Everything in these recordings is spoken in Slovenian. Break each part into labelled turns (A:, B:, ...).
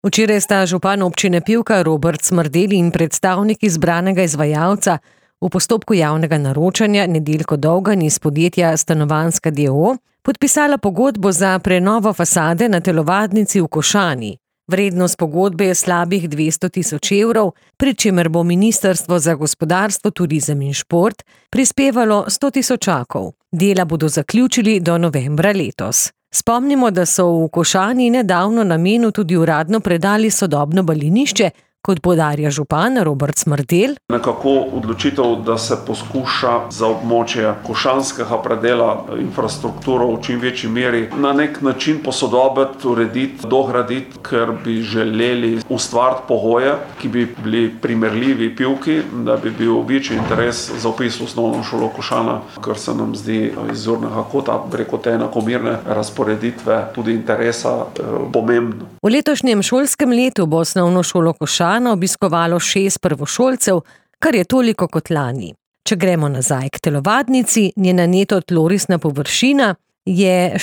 A: Včeraj sta župan občine Pivka Robert Smrdelj in predstavnik izbranega izvajalca v postopku javnega naročanja Nedeljko Dolgan iz podjetja Stanovanjska d. o. podpisala pogodbo za prenovo fasade na telovadnici v Košani. Vrednost pogodbe je slabih 200.000 evrov, pri čemer bo Ministrstvo za gospodarstvo, turizem in šport prispevalo 100.000. Dela bodo zaključili do novembra letos. Spomnimo, da so v Košani nedavno namenu tudi uradno predali sodobno balinišče, kot poudarja župan Robert Smrdelj.
B: Nekako odločitev, da se poskuša za območje košanskega predela infrastrukturo v čim večji meri na nek način posodobiti, urediti, dograditi, ker bi želeli ustvariti pogoje, ki bi bili primerljivi Pivki, da bi bil večji interes za vpis v osnovno šolo Košana, kar se nam zdi iz zornega kota preko te enakomerne razporeditve tudi interesa pomembno.
A: V letošnjem šolskem letu bo osnovno šolo Košana obiskovalo 6 prvošolcev, kar je toliko kot lani. Če gremo nazaj k telovadnici, njena neto tlorisna površina je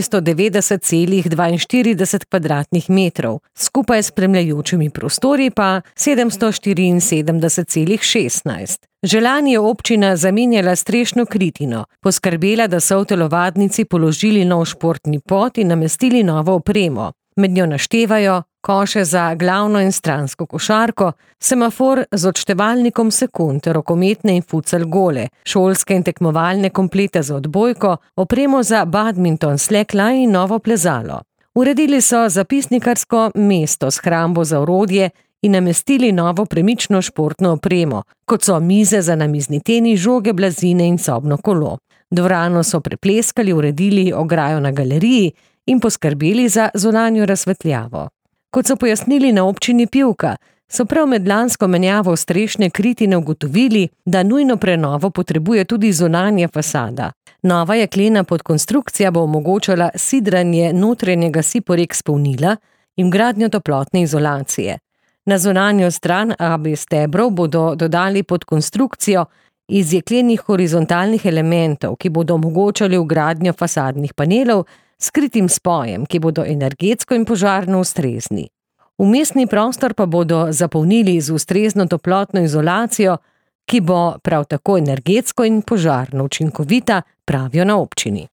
A: 490,42 kvadratnih metrov, skupaj s spremljajočimi prostori pa 774,16. Že lani je občina zamenjala strešno kritino, poskrbela, da so v telovadnici položili nov športni pod in namestili novo opremo. Med njo naštevajo koše za glavno in stransko košarko, semafor z odštevalnikom sekund, rokometne in futsal gole, šolske in tekmovalne komplete za odbojko, opremo za badminton, slackline in novo plezalo. Uredili so zapisnikarsko mesto s hrambo za orodje in namestili novo premično športno opremo, kot so mize za namizni tenis, žoge, blazine in sobno kolo. Dvorano so prepleskali, uredili ograjo na galeriji in poskrbeli za zunanjo razsvetljavo. Kot so pojasnili na občini Pivka, so prav med lansko menjavo strešne kritine ugotovili, da nujno prenovo potrebuje tudi zunanja fasada. Nova jeklena podkonstrukcija bo omogočala sidranje notranjega Siporex polnila in vgradnjo toplotne izolacije. Na zunanjo stran AB stebrov bodo dodali podkonstrukcijo iz jeklenih horizontalnih elementov, ki bodo omogočali vgradnjo fasadnih panelov s skritim spojem, ki bodo energetsko in požarno ustrezni. Vmesni prostor pa bodo zapolnili z ustrezno toplotno izolacijo, ki bo prav tako energetsko in požarno učinkovita, pravijo na občini.